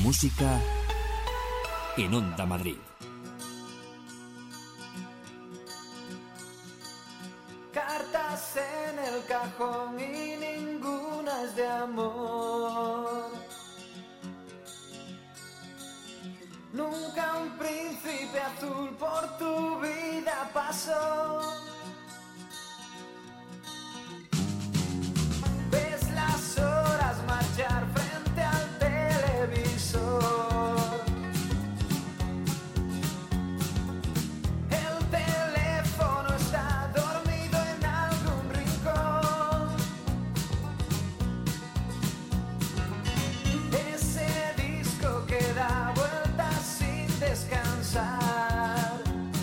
música en Onda Madrid. Cartas en el cajón y ninguna es de amor. Nunca un príncipe azul por tu vida pasó. Ves las horas marchar frente al televisor. El teléfono está dormido en algún rincón. Ese disco que da vueltas sin descansar.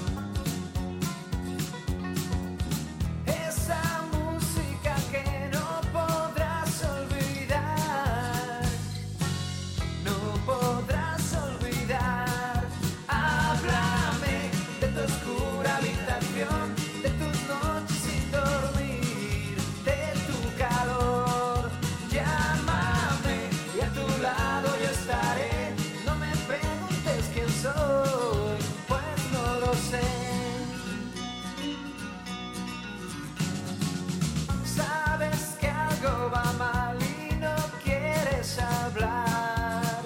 Esa música que no podrás olvidar. No podrás olvidar. Háblame de tu oscura habitación, de tus noches sin dormir, de tu calor. Llámame y a tu lado yo estaré. No me preguntes quién soy, pues no lo sé. Sabes que algo va mal y no quieres hablar.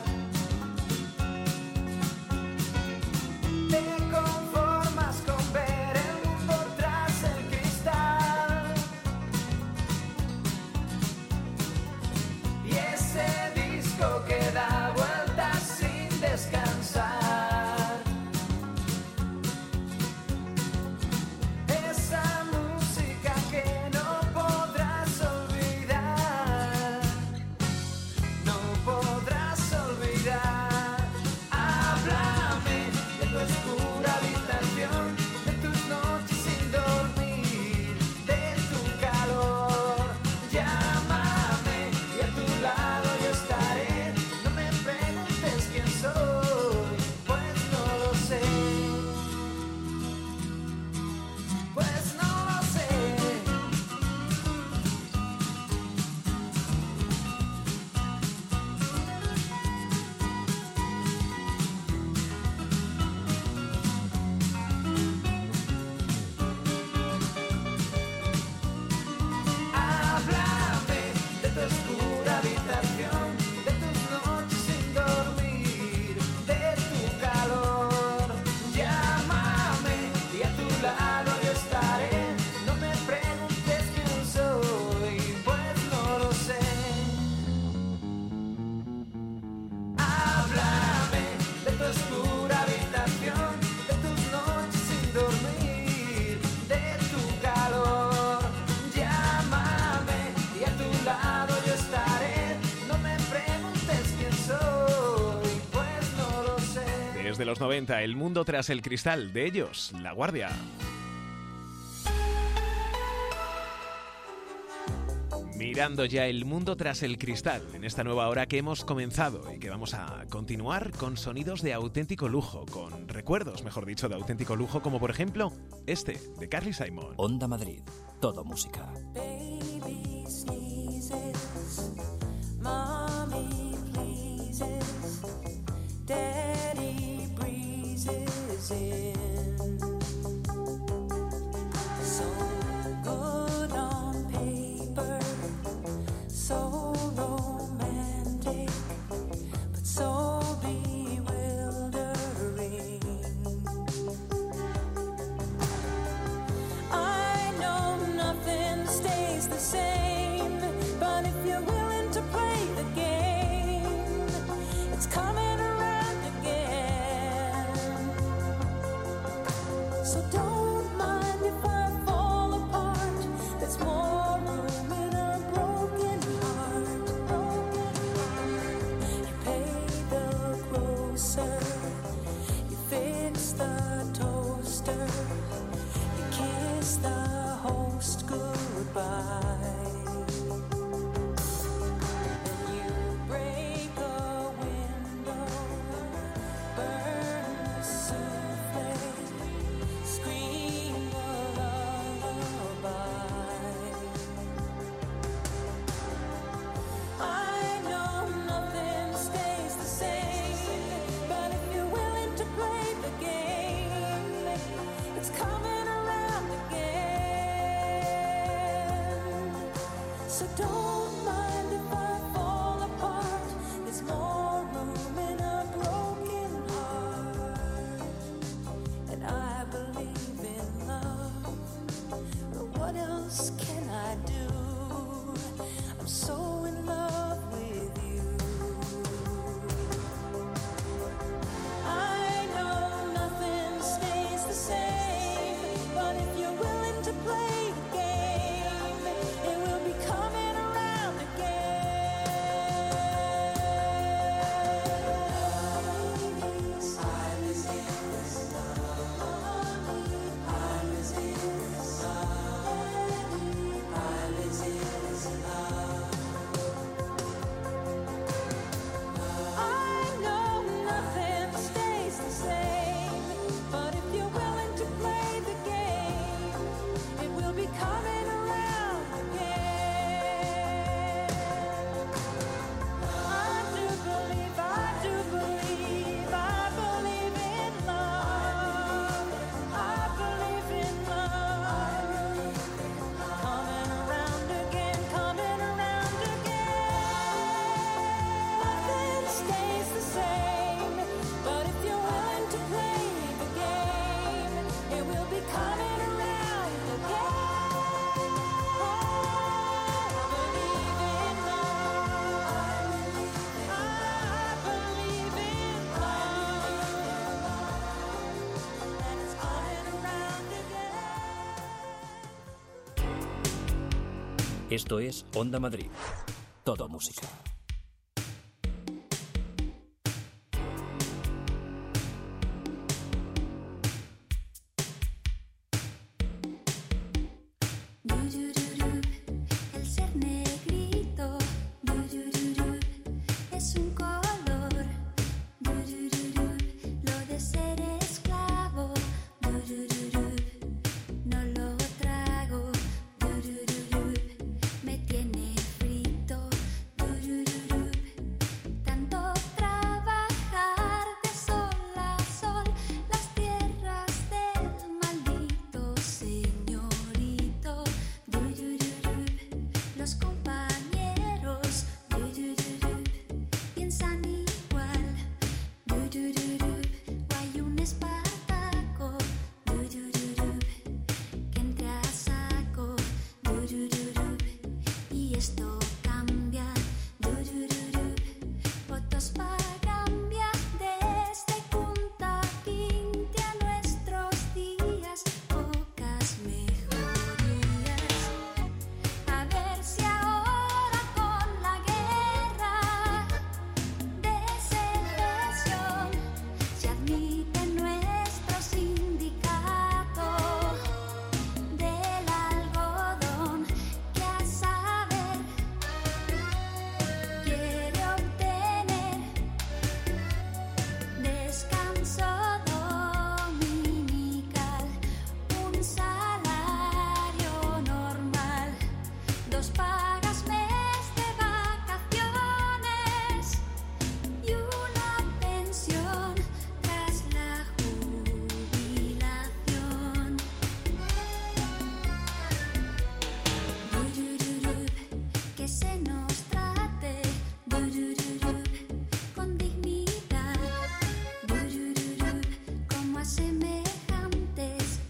Te conformas con ver el mundo tras el cristal. Y ese disco que da vueltas sin descansar. Esa música que no podrás olvidar. No podrás olvidar. Háblame de tu oscura habitación, de tus noches sin dormir, de tu calor. Llámame y a tu lado yo estaré. No me preguntes quién soy, pues no lo sé. Pues no lo sé. Háblame de tu oscura habitación, de tus noches sin dormir, de tu calor. Llámame y a tu lado yo estaré. No me preguntes quién soy, pues no lo sé. Háblame de tu oscura habitación, de tus noches sin dormir, de tu calor. Llámame y a tu lado yo estaré. No me preguntes quién soy, pues no lo sé. Desde los 90, El mundo tras el cristal, de ellos, La Guardia. Mirando ya el mundo tras el cristal en esta nueva hora que hemos comenzado y que vamos a continuar con sonidos de auténtico lujo, con recuerdos, mejor dicho, de auténtico lujo, como por ejemplo este, de Carly Simon. Onda Madrid, todo música. Baby sneezes, mommy pleases, daddy breezes in. So good on paper, so romantic, but so bewildering. I know nothing stays the same, but if you're willing to play the game, it's coming around again. So don't mind if I fall apart. There's more room in a broken heart. You pay the grocer, you fix the toaster, you kiss the host goodbye. And you break a window, burn the souffle, scream So don't mind if I fall apart. There's more room in a broken heart. And I believe in love, but what else can I do? I'm so in love with you. I know nothing stays the same, but if you're willing to play the game, it will be coming around again. I'm as in this love. I'm as in this love. I'm as in this love. I know nothing stays the same, but if you're willing to play the game, it will be coming around again. I do believe in love. I believe in love. Coming around again, coming around again. Nothing stays the same, but if you're willing to play the game, it will be coming around again. I believe in love. I believe in love. And it's coming around again. Esto es Onda Madrid. Todo música. El ser negrito es un color. Lo de ser esclavo no lo trago. Me tiene frito. Tanto trabajar de sol a sol las tierras del maldito señorito. Los compañeros piensan igual. Hay un Espartaco que entre a saco. Y esto cambia. Votos para cambiar desde Punta Quinte a nuestros días. Pocas mejorías. A ver si ahora con la guerra de secesión se admite nuestro sindicato del algodón, que a saber quiere obtener descanso dominical, un salario normal, 2 pagas mes de vacaciones y una pensión tras la jubilación. Que se nos trate con dignidad, como a semejantes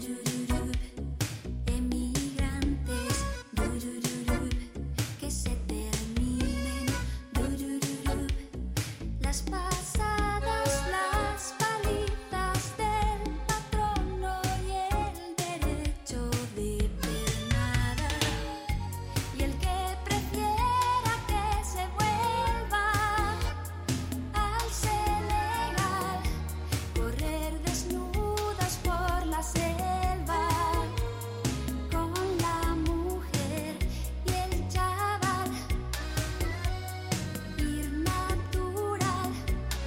emigrantes. Que se terminen las pasadas, las palizas del patrono y el derecho de pernada. Y el que prefiera que se vuelva al Senegal, correr desnudos por la selva con la mujer y el chaval, ir natural.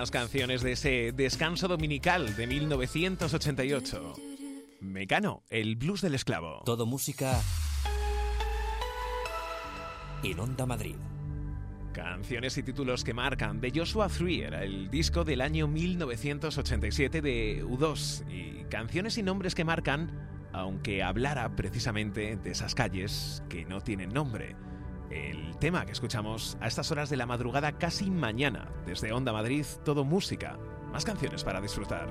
más canciones de ese descanso dominical de 1988. Mecano, el blues del esclavo. Todo música en Onda Madrid. Canciones y títulos que marcan. The Joshua Tree era el disco del año 1987 de U2. Y canciones y nombres que marcan, aunque hablara precisamente de esas calles que no tienen nombre. El tema que escuchamos a estas horas de la madrugada, casi mañana, desde Onda Madrid, todo música. Más canciones para disfrutar.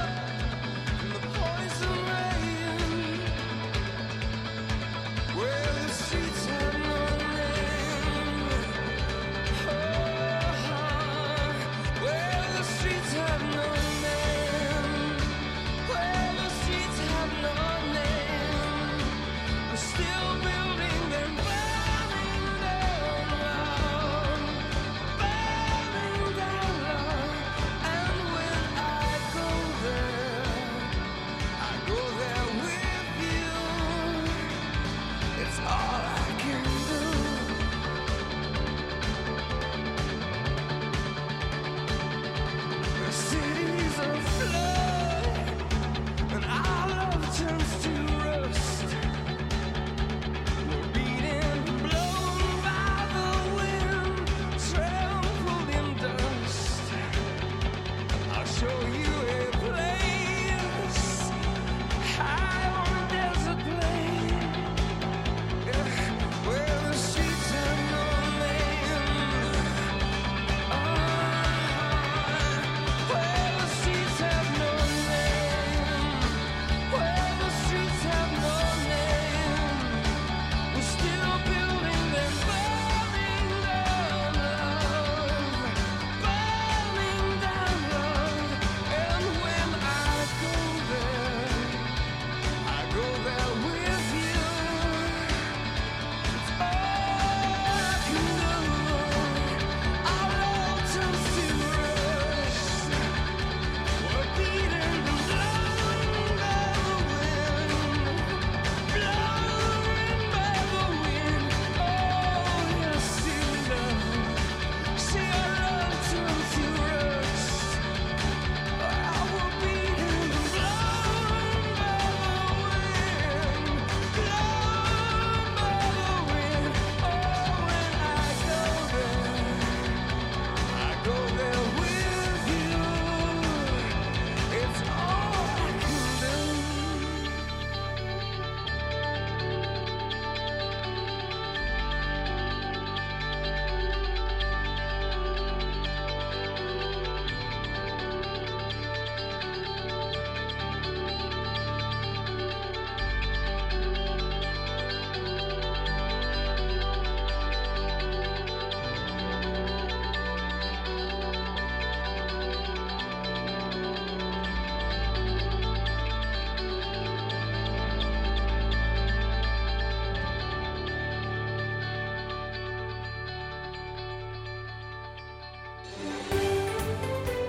Well,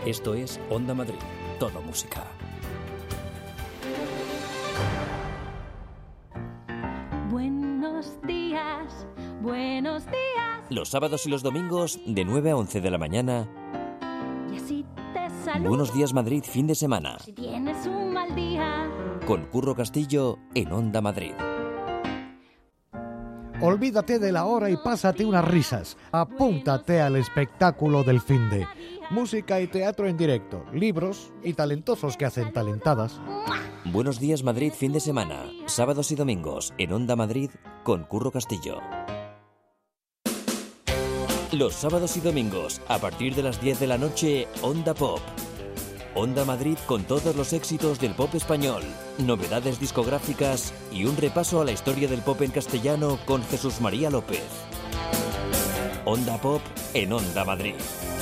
Esto es Onda Madrid, todo música. Buenos días, buenos días. Los sábados y los domingos de 9 a 11 de la mañana. Y así te saludo. Buenos días Madrid, fin de semana. Si tienes un mal día. Con Curro Castillo en Onda Madrid. Olvídate de la hora y pásate unas risas. Apúntate al espectáculo del finde. Música y teatro en directo, libros y talentosos que hacen talentadas. Buenos días Madrid, fin de semana. Sábados y domingos en Onda Madrid con Curro Castillo. Los sábados y domingos, a partir de las 10 de la noche, Onda Pop. Onda Madrid con todos los éxitos del pop español, novedades discográficas y un repaso a la historia del pop en castellano con Jesús María López. Onda Pop en Onda Madrid.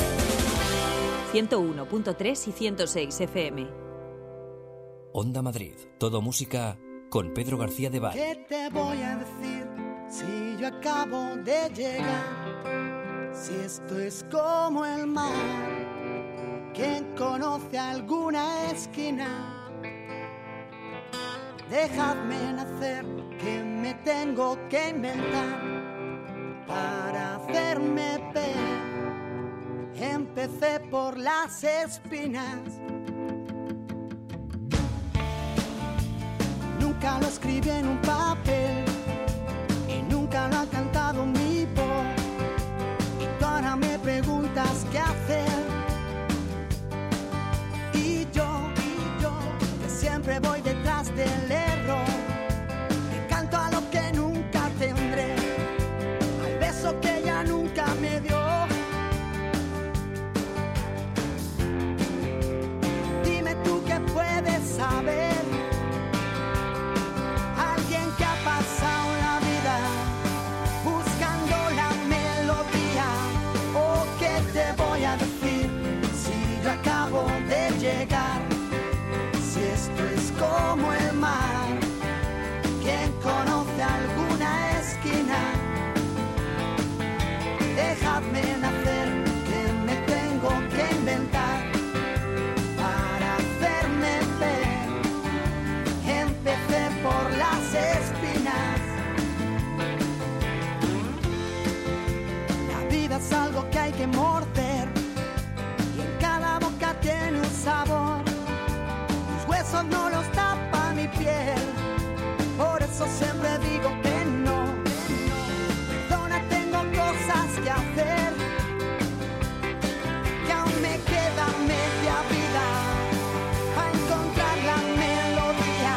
101.3 y 106 FM. Onda Madrid, todo música con Pedro García de Val. ¿Qué te voy a decir si yo acabo de llegar? Si esto es como el mar, ¿quién conoce alguna esquina? Dejadme nacer, que me tengo que inventar para hacerme ver. Empecé por las espinas. Nunca lo escribí en un papel y nunca lo ha cantado mi voz. Y tú ahora me preguntas qué hacer. Y yo, que siempre voy detrás del error, que canto a lo que nunca tendré, al beso que ella nunca me dio. Dime tú qué puedes saber. Alguien que ha pasado la vida buscando la melodía. ¿O qué te voy a decir si yo acabo de llegar? Si esto es como el mar, ¿quién conoce alguna esquina? Dejadme nacer, que me tengo que inventar para hacerme ver. Empecé por las espinas. La vida es algo que hay que morder y en cada boca tiene un sabor. Tus huesos no los tapa mi piel, por eso siempre digo que no. Perdona, tengo cosas que hacer, que aún me queda media vida a encontrar la melodía.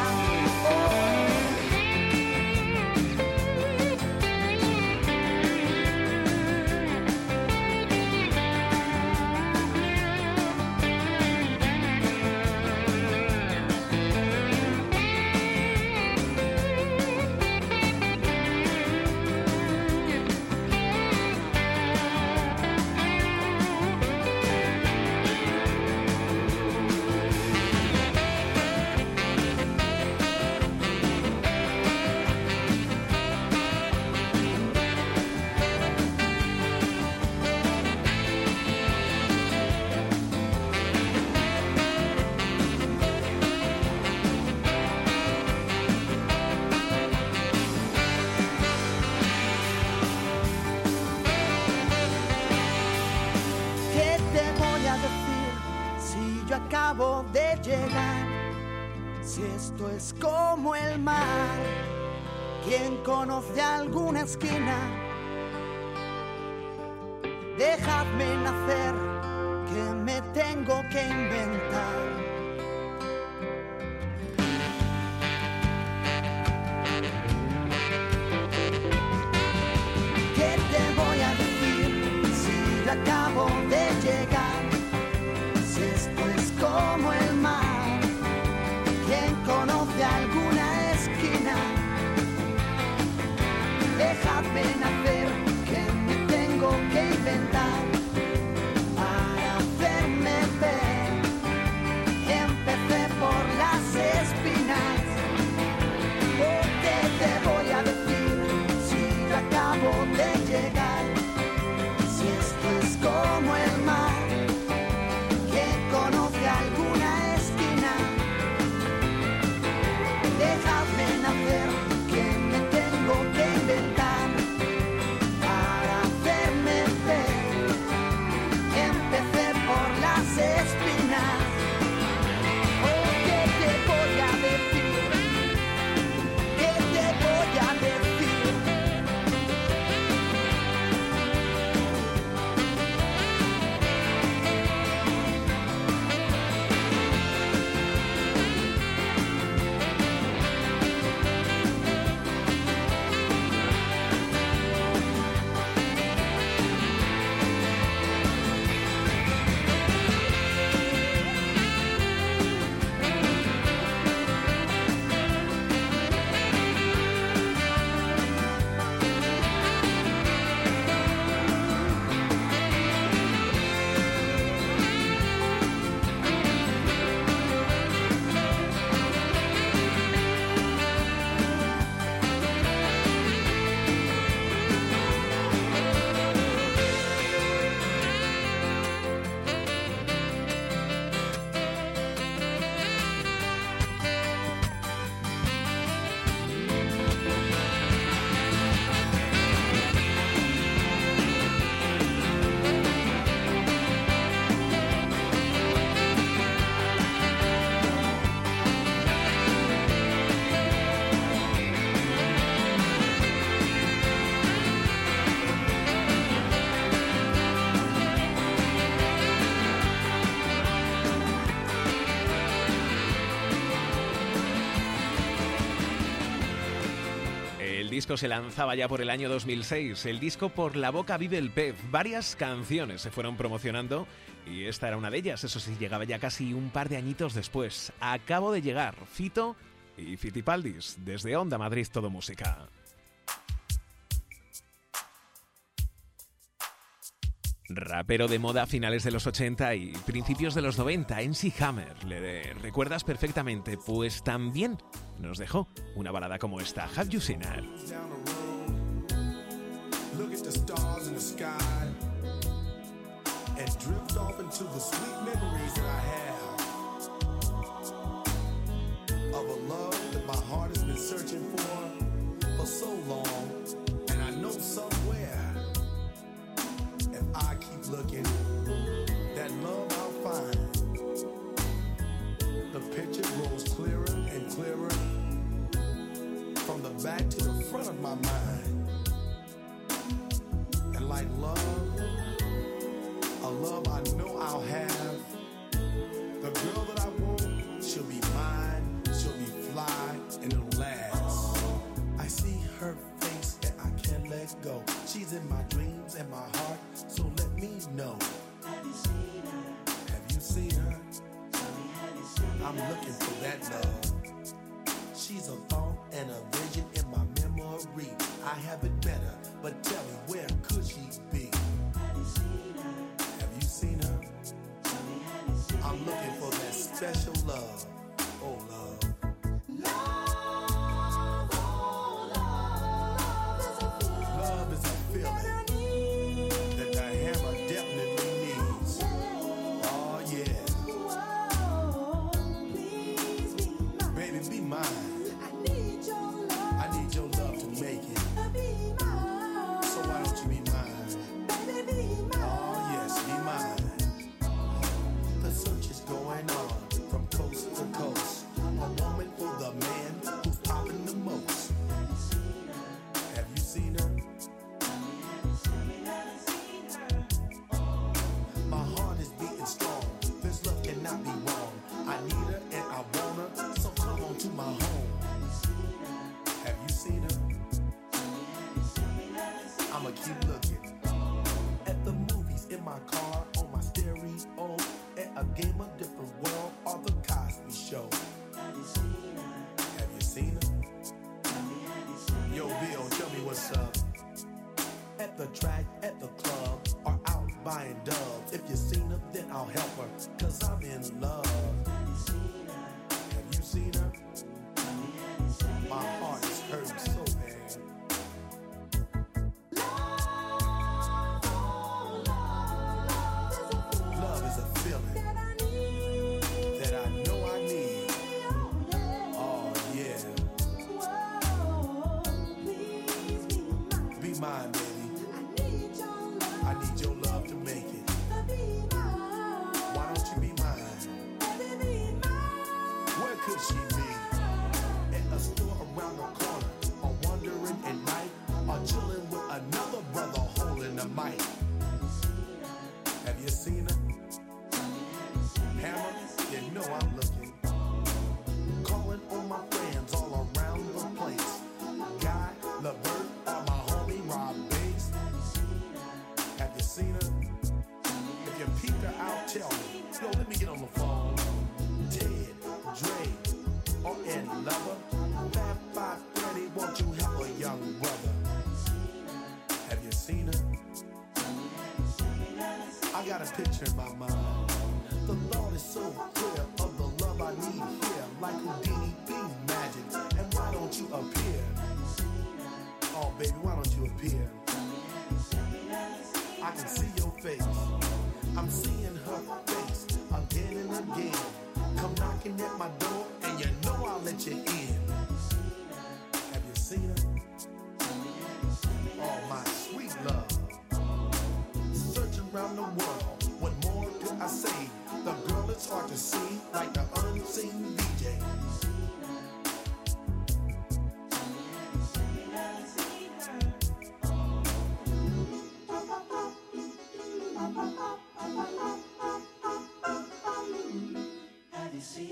¿Qué te voy a decir si yo acabo de llegar? Si esto es como el mar, ¿quién conoce alguna esquina? Dejadme nacer, que me tengo que inventar. ¿Qué te voy a decir si yo acabo de llegar? Si esto es como el mar, ¿quién conoce alguna esquina? Dejadme nacer, que me tengo que inventar disco se lanzaba ya por el año 2006, el disco Por la boca vive el pez. Varias canciones se fueron promocionando y esta era una de ellas, eso sí, llegaba ya casi un par de añitos después. Acabo de llegar, Fito y Fitipaldis, desde Onda Madrid Todo Música. Rapero de moda a finales de los 80 y principios de los 90, MC Hammer, ¿le recuerdas perfectamente? Pues también nos dejó una balada como esta, Have You Seen Her? Look at the stars in the sky and drift off into the sweet memories that I have of a love that my heart has been searching for so long, and I know somewhere if I keep looking, that love I'll find. The picture grows clearer and clearer from the back to the front of my mind. And like love, a love I know I'll have. The girl that I want, she'll be mine, she'll be fly, and it'll last. I see her face and I can't let go. She's in my dreams and my heart, so let me know. Have you seen her? Have you seen her? I'm looking for that love. She's a thought and a vision in my memory. I have it better, but tell me, where could she be? Have you seen her? Have you seen her? I'm looking for that special love. Oh, love. Love is a feeling that the hammer definitely needs. Oh, yeah. Baby, be mine. I need your love to make it. So why don't you be mine? Oh, yes, be mine. The search is going on from coast to coast. A woman for the man who's popping the most. Have you seen her? My heart is beating strong. This love cannot be wrong. I need her and I want her, so come on to my home. Have you seen her? I'ma keep looking. At the movies, in my car, on my stereo, at a game of different world, or the Cosby Show. Have you seen her? Yo, Bill, tell me what's up. At the track, at the club, or out buying dubs. If you seen her, then I'll help her, cause I'm in love. Have you seen her? My heart is hurting so bad. Love is a feeling that I know I need. Oh, yeah. Be mine, baby. I need your love to make it. Why don't you be mine? Where could she be? At a store around the corner, or wandering at night, or chilling with another brother holding a mic. Have you seen her? Hammer, you know I'm looking. Calling on my friends all around the place. Guy, LeVert, or my homie Rob Bass. Have you seen her? If you peeped her out, tell me. Yo, let me get on the phone. Ted, Dre, or Ed Lover. Fab Five Freddy, won't you help a young brother? Have you seen her? I got a picture in my mind. The thought is so clear of the love I need here. Like Houdini being magic. And why don't you appear? Oh, baby, why don't you appear? I can see your face. I'm seeing her face again and again. Come knocking at my door, and you know I'll let you in. Have you seen her? Oh, my sweet love. Searching around the world, what more could I say? The girl is hard to see, like the unseen DJ.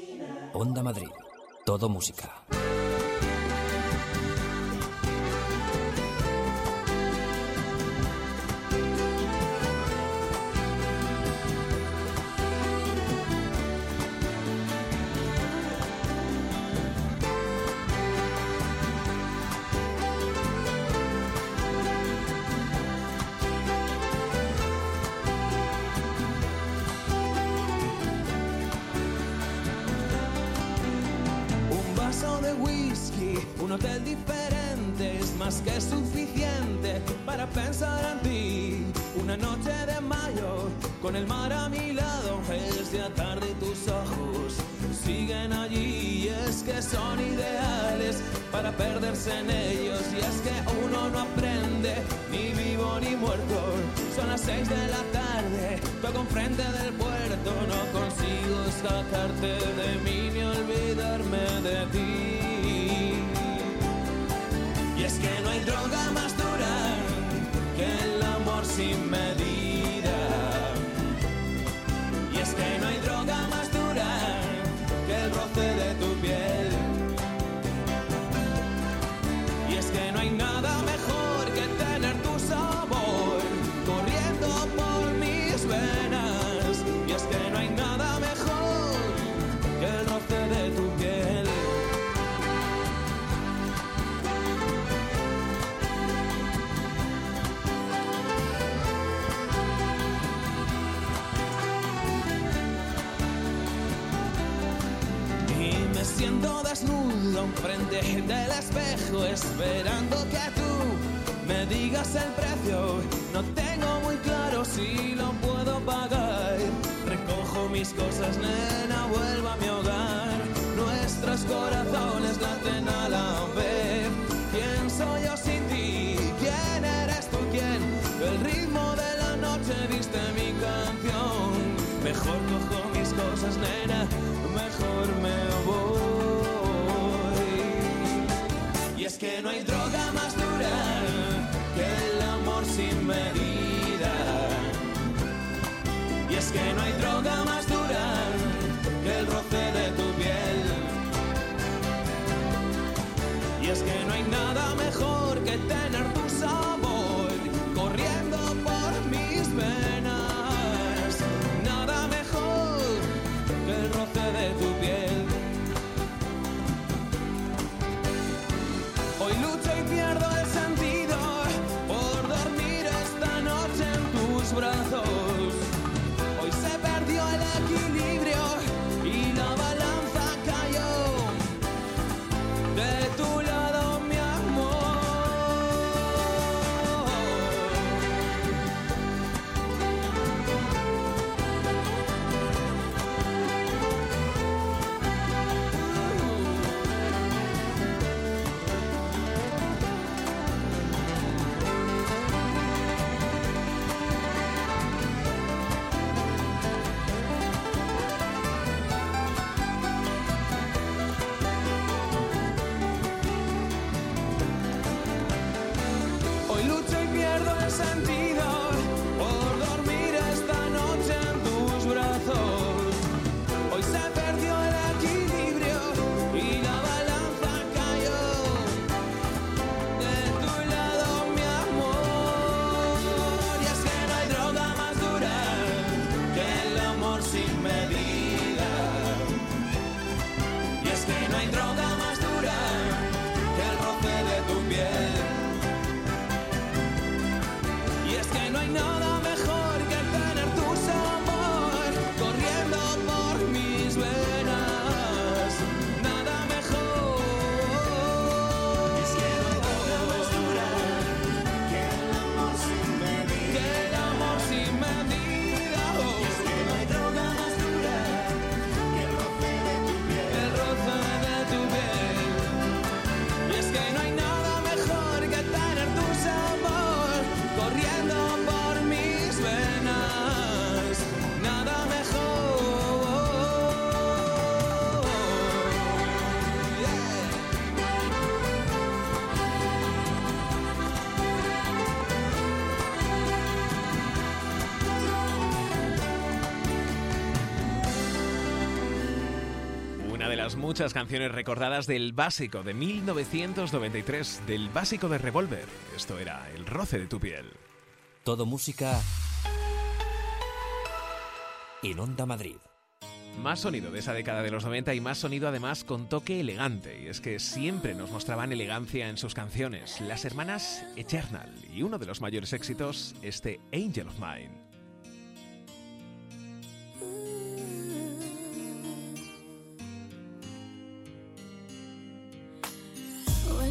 Onda Madrid, todo música. Un hotel diferente es más que suficiente para pensar en ti. Una noche de mayo con el mar a mi lado, es ya tarde y tus ojos siguen allí. Y es que son ideales para perderse en ellos. Y es que uno no aprende ni vivo ni muerto. Son las 6 de la tarde, toco enfrente del puerto. No consigo sacarte de mí ni olvidarme de ti. Y es que no hay droga más dura que el amor sin medida. Y es que no hay droga más dura que el roce de tu piel. Y es que no hay nada mejor que tener tu sabor corriendo por mis venas. Y es que no hay nada mejor que el roce de tu piel. Y me siento desnudo enfrente del espejo, esperando que tú me digas el precio. No tengo muy claro si lo puedo pagar. Recojo mis cosas, nena, vuelvo a mi hogar. Nuestros corazones laten a la vez. ¿Quién soy yo sin ti? ¿Quién eres tú? ¿Quién? El ritmo de la noche viste mi canción. Mejor cojo mis cosas, nena, mejor me voy. Y es que no hay droga más dura que el amor sin medida. Y es que no hay droga más dura que el roce de tu piel. Y es que no hay nada mejor que tener tu sabor corriendo por mis venas. Nada mejor que el roce de tu piel. Hoy lucho y pierdo el sentido por dormir esta noche en tus brazos. Hoy se perdió el equilibrio y la balanza cayó de tu lado, mi amor. Hoy lucho y pierdo el sentido por dormir esta noche en tus brazos. Hoy se perdió el equilibrio y la balanza cayó de tu lado, mi amor. Y es que no hay droga más dura que el amor sin medida. Y es que no hay droga más dura que el roce de tu piel. Y es que no hay nada mejor que tener tu sabor corriendo por mis venas. Nada mejor. Es que no hay droga más dura que el amor sin medida. Que el amor sin medida. Es que no hay droga más dura que el roce de tu piel. El roce de tu piel. Y es que no hay nada mejor que tener tu sabor corriendo por mis venas. Nada mejor. Yeah. Una de las muchas canciones recordadas del Básico de 1993, del Básico de Revolver. Esto era El roce de tu piel. Todo música en Onda Madrid. Más sonido de esa década de los 90 y más sonido además con toque elegante. Y es que siempre nos mostraban elegancia en sus canciones. Las hermanas Eternal y uno de los mayores éxitos, este Angel of Mine. When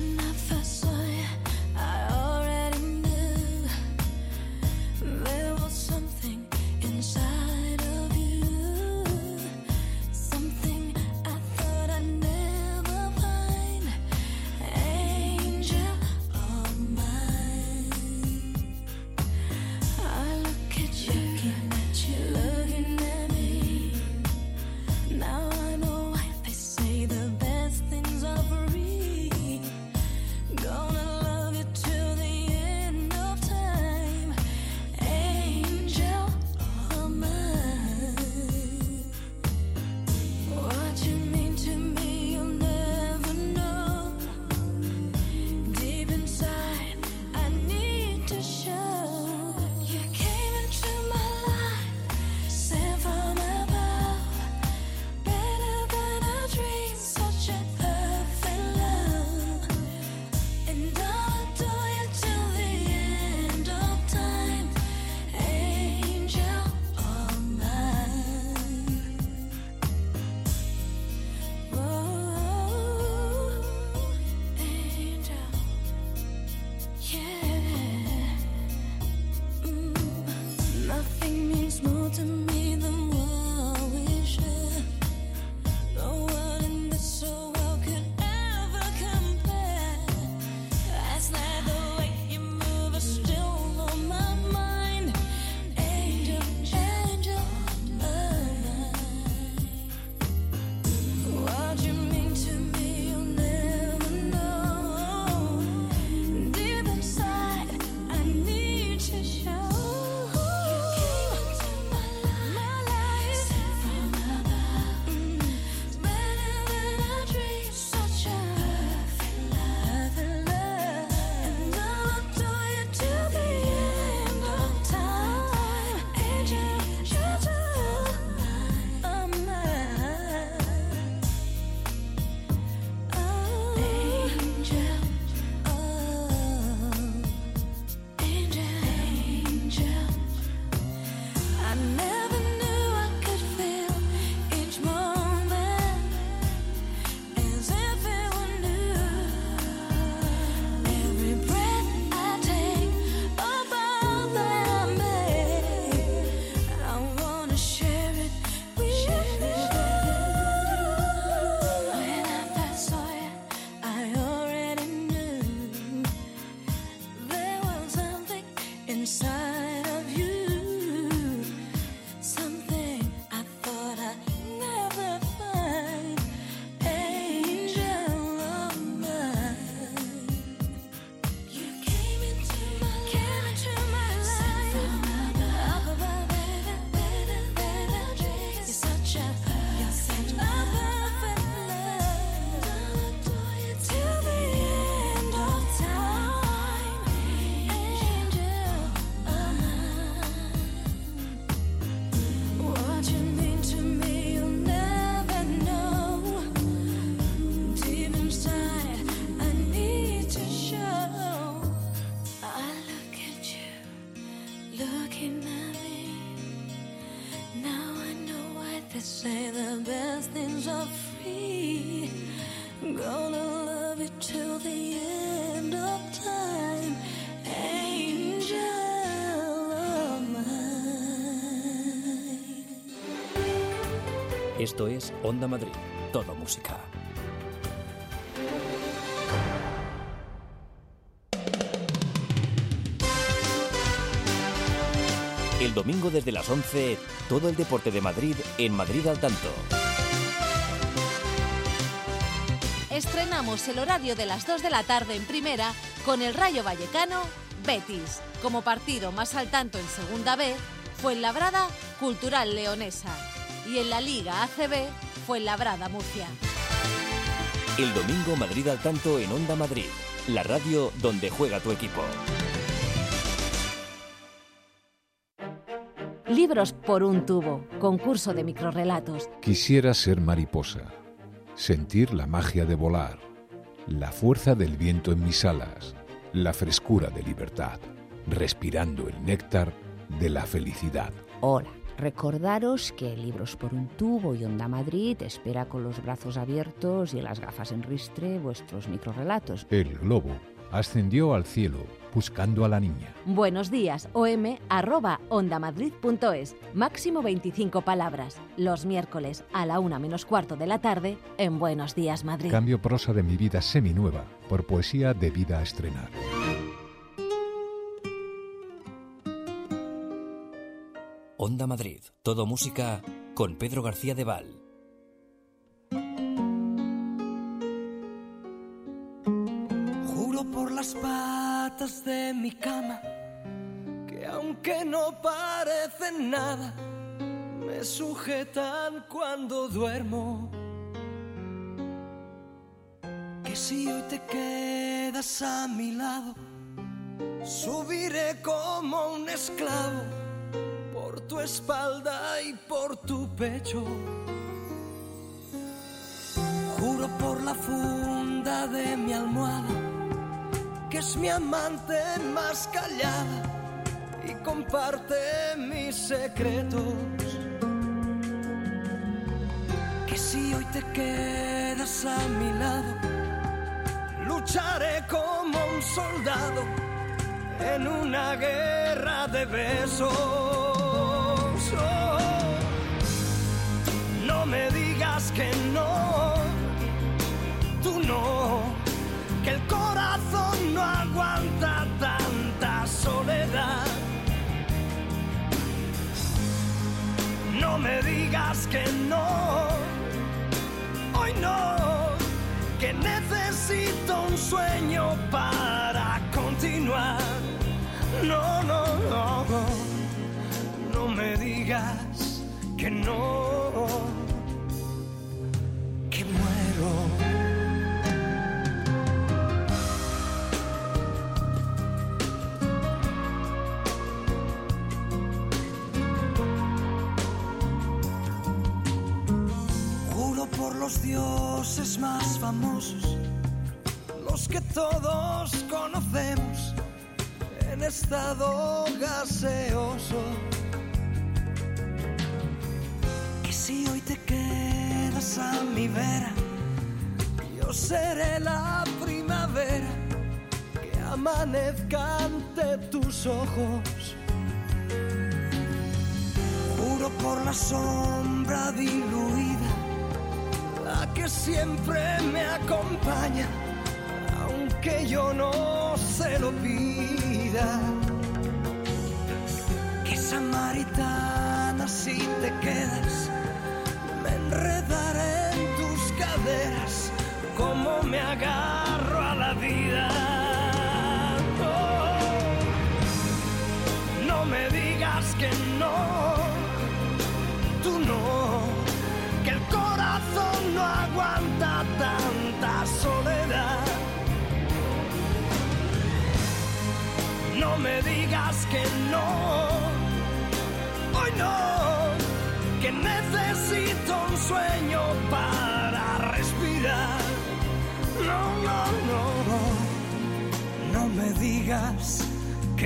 say the best things are free. Gonna love you till the end of time. Angel of mine. Esto es Onda Madrid, todo música. El domingo desde las 11, todo el deporte de Madrid en Madrid al tanto. Estrenamos el horario de las 2 de la tarde en Primera con el Rayo Vallecano Betis. Como partido más al tanto en Segunda B, Fuenlabrada Cultural Leonesa. Y en la Liga ACB, Fuenlabrada Murcia. El domingo Madrid al tanto en Onda Madrid, la radio donde juega tu equipo. Libros por un tubo, concurso de microrrelatos. Quisiera ser mariposa, sentir la magia de volar, la fuerza del viento en mis alas, la frescura de libertad, respirando el néctar de la felicidad. Hola, recordaros que Libros por un tubo y Onda Madrid espera con los brazos abiertos y las gafas en ristre vuestros microrrelatos. El globo ascendió al cielo buscando a la niña. Buenos días, om@ondamadrid.es. Máximo 25 palabras. Los miércoles a la 1:45 de la tarde en Buenos Días Madrid. Cambio prosa de mi vida seminueva por poesía de vida a estrenar. Onda Madrid, todo música con Pedro García de Val. Juro por las patas de mi cama que aunque no parecen nada, me sujetan cuando duermo. Que si hoy te quedas a mi lado, subiré como un esclavo por tu espalda y por tu pecho. Juro por la funda de mi almohada, que es mi amante más callada y comparte mis secretos. Que si hoy te quedas a mi lado, lucharé como un soldado en una guerra de besos. Oh, no me digas que no, tú no, que el corazón no aguanta tanta soledad. No me digas que no, hoy no, que necesito un sueño para continuar. No, no, no, no me digas que no, que muero. Juro por los dioses más famosos, los que todos conocemos en estado gaseoso, que si hoy te quedas a mi vera, yo seré la primavera que amanezca ante tus ojos. Juro por la sombra diluida, la que siempre me acompaña, aunque yo no se lo pida. Que samaritana, si te quedas, me enredaré en tus caderas como me agarro a la vida. Oh, no me digas que no, tú no, que el corazón no aguanta tanta soledad. No me digas que no, hoy no, que necesito un sueño para respirar. No, no, no, no me digas que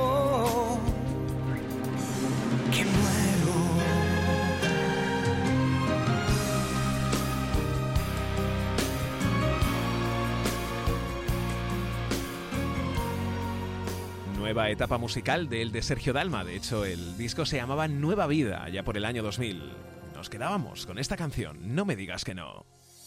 no, que muero. nueva etapa musical del de Sergio Dalma. De hecho, el disco se llamaba Nueva Vida, ya por el año 2000. Nos quedábamos con esta canción, No me digas que no.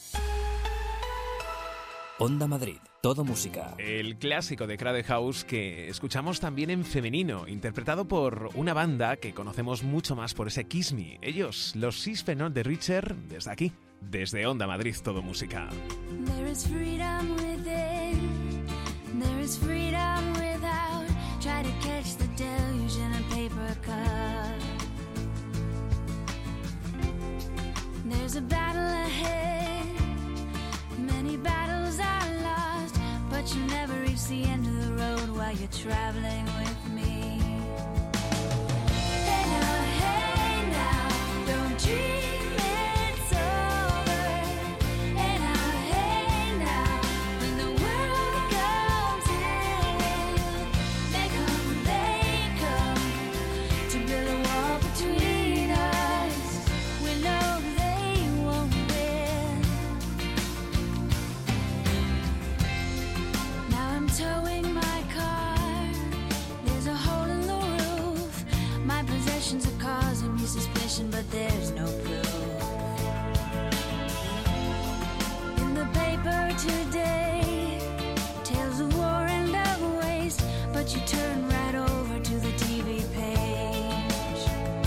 Onda Madrid, todo música. El clásico de Crowded House que escuchamos también en femenino, interpretado por una banda que conocemos mucho más por ese Kiss Me. Ellos, los Sis Fenol de Richard, desde aquí, desde Onda Madrid, todo música. There is freedom within, there is freedom without. Try to catch the deluge in a paper cup. There's a battle ahead, many battles are lost, but you never reach the end of the road while you're traveling with me. Hey now, don't dream it's over. Hey now, when the world comes in, they come to build a wall between us. We know they won't win. Now I'm towing my car. There's a hole in the roof. My possessions are causing me suspicion, but there's no proof. In the paper today, tales of war and of waste, but you turn right over to the TV page.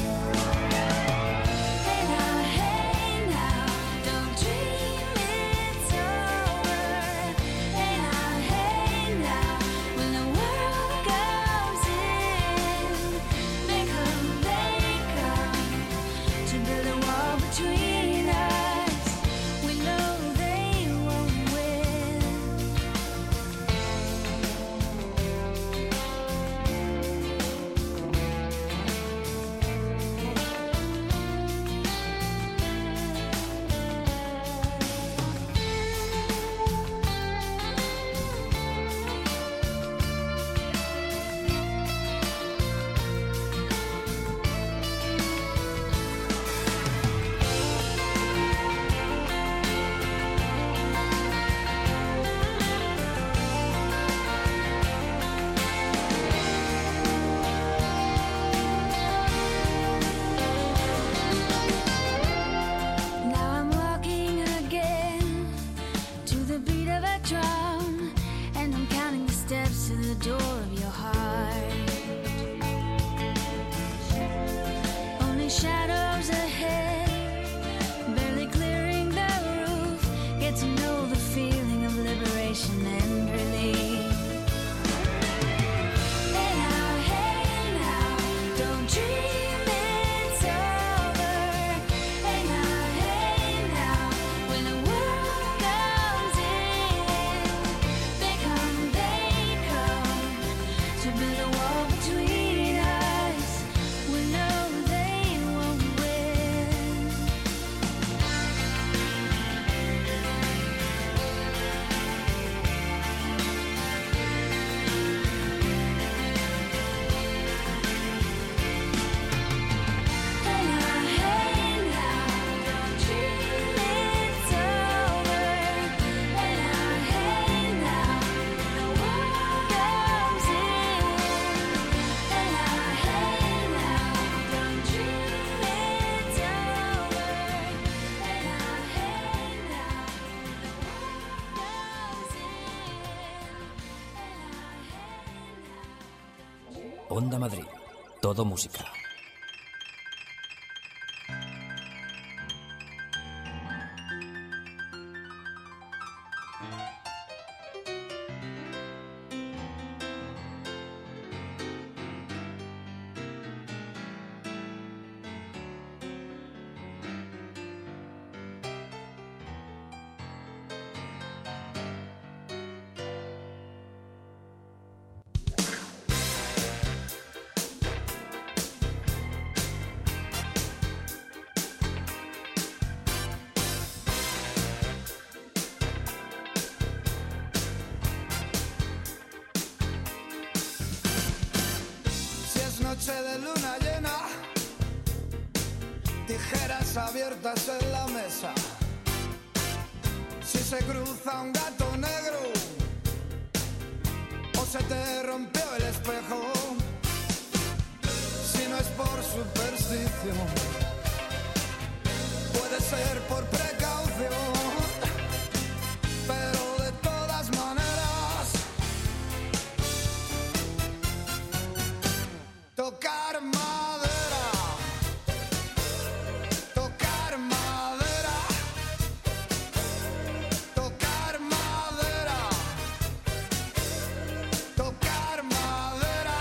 Hey now, don't dream it's over. Hey now, when the world comes in, they come to build a wall between us. We know they won't win. Now I'm walking again to the beat of a drum, and I'm counting the steps to the door of your heart. Only shadows ahead, barely clearing the roof. Get to know the feeling of liberation and relief. Hey now, don't dream it's over. Hey now, when the world comes in, they come to build a wall between us. We know they won't win. Hey now, don't dream it's over. Hey now, when the world comes in. Hey now, don't dream it's over. Hey now, when the world comes in. Onda Madrid, todo música. Si es noche de luna llena, tijeras abiertas en la mesa. Si se cruza un gato negro, o se te rompió el espejo. Si no es por superstición, puede ser por precaución, pero de todas maneras, tocar madera, tocar madera, tocar madera, tocar madera.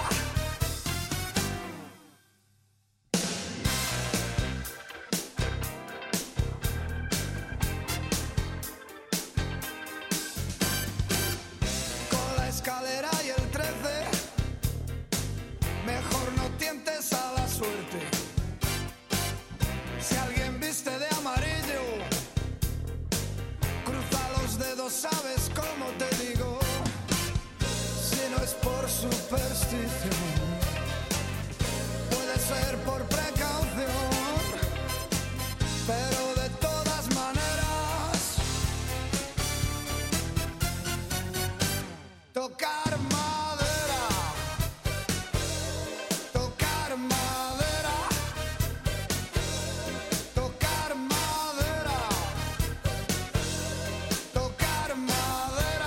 Con la escalera y el 13, mejor no tientes a la suerte. Si alguien viste de amarillo, cruza los dedos, sabes cómo te digo. Si no es por superstición, puede ser por precaución, pero de todas maneras, tocar madera, tocar madera, tocar madera, tocar madera.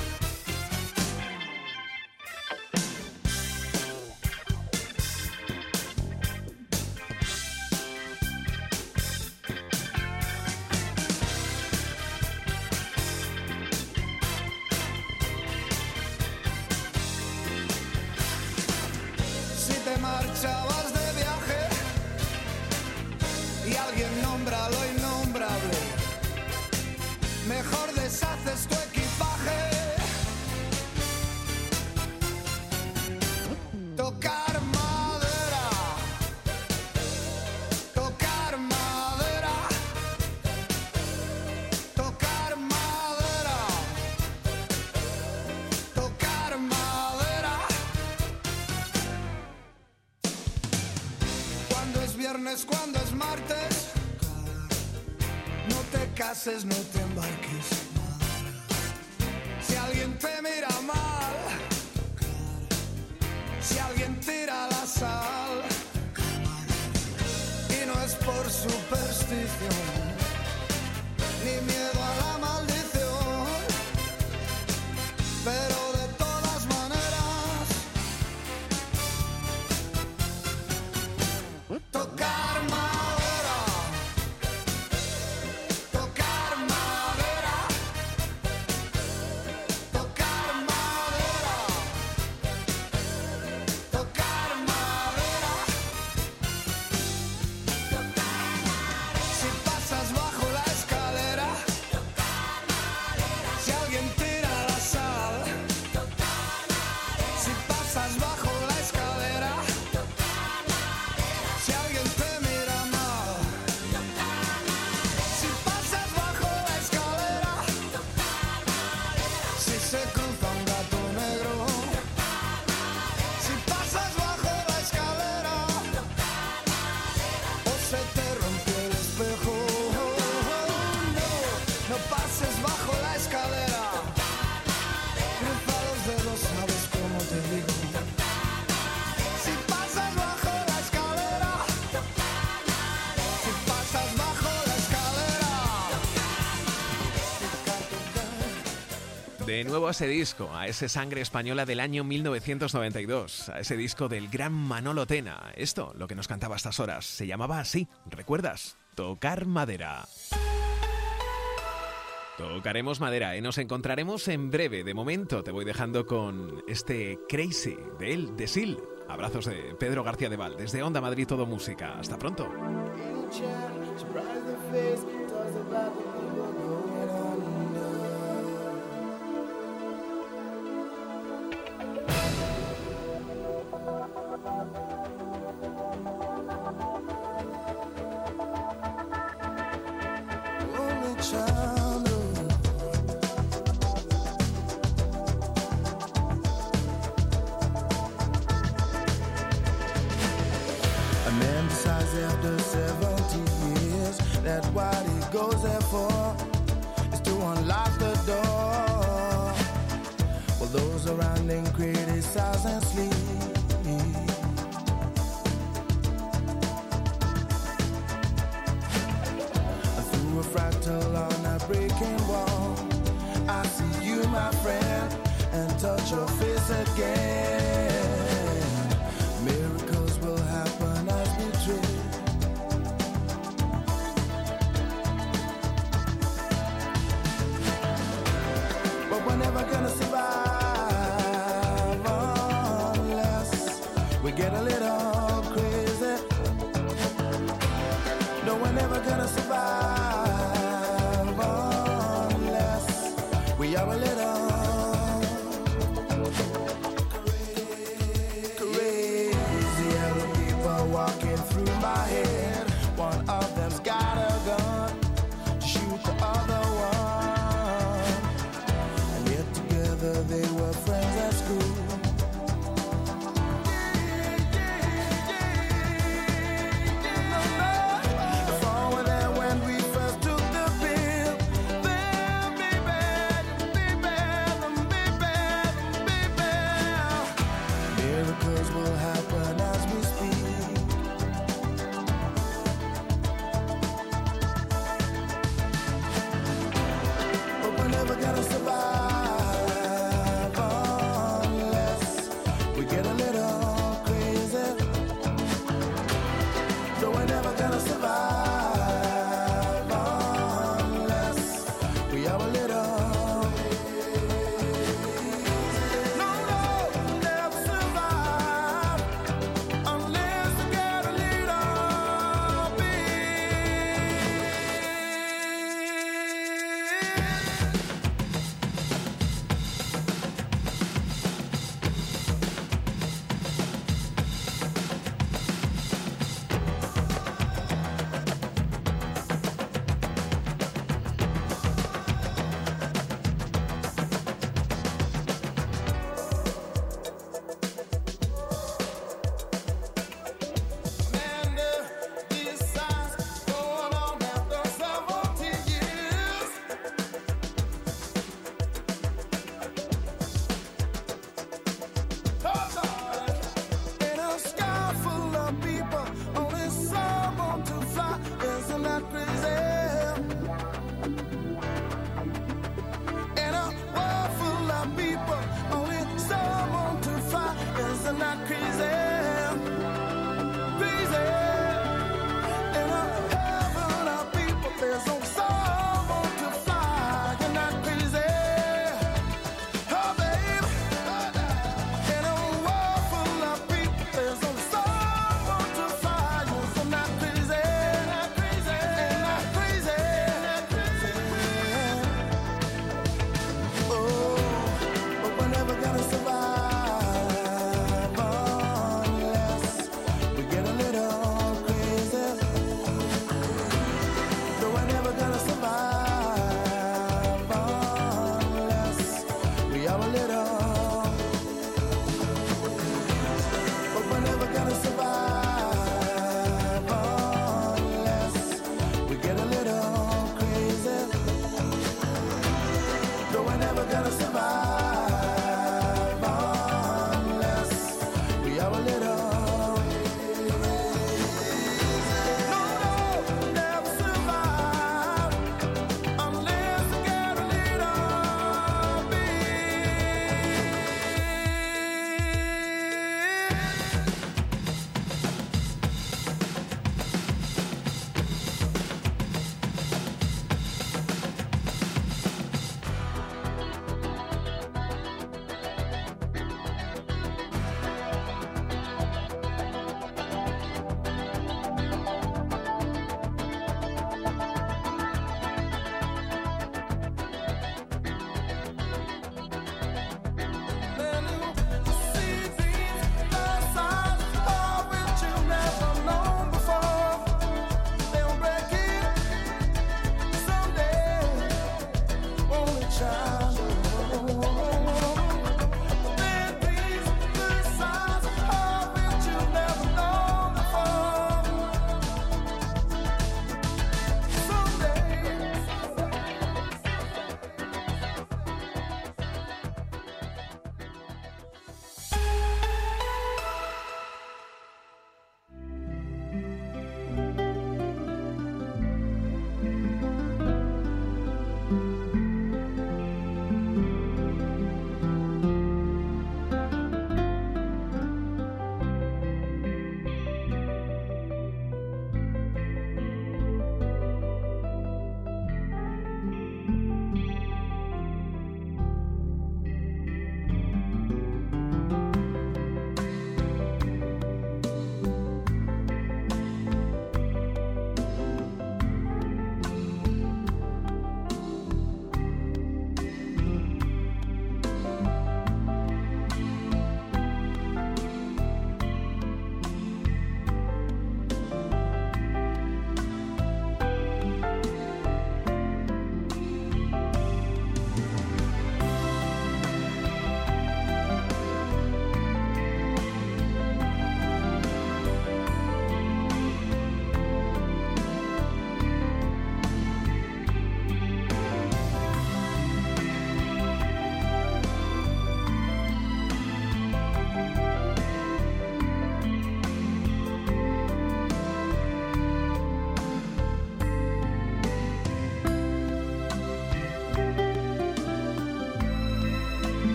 Si te marchabas de viaje y alguien nombra lo innombrable, mejor deshaces tu equipaje. Tocar madera, tocar madera, tocar madera, tocar madera. Cuando es viernes, cuando es martes, no te cases, no te embarques. Si alguien te mira mal, si alguien tira la sal, y no es por superstición, ni miedo a la maldición, pero de todas maneras, tocar madera, tocar madera, tocar madera, tocar madera. Si pasas bajo la escalera, si alguien tira la sal, si pasas bajo la escalera, si alguien te mira mal, si pasas bajo la escalera, si se cruza un gato negro, si pasas bajo la escalera, o se te rompió el espejo, no pases bajo la escalera, cruza los dedos, sabes cómo te digo. Si pasas bajo la escalera, si pasas bajo la escalera. De nuevo a ese disco, a ese Sangre Española del año 1992, a ese disco del gran Manolo Tena. Esto, lo que nos cantaba a estas horas, se llamaba así, ¿recuerdas? Tocar madera. Tocaremos madera y nos encontraremos en breve. De momento te voy dejando con este Crazy de él, de Sil. Abrazos de Pedro García de Val, desde Onda Madrid Todo Música. Hasta pronto. A man decides after 70 years that what he goes there for is to unlock the door. Well, those around and criticize and sleep. Through a fractal on a breaking wall, I see you, my friend, and touch your face again.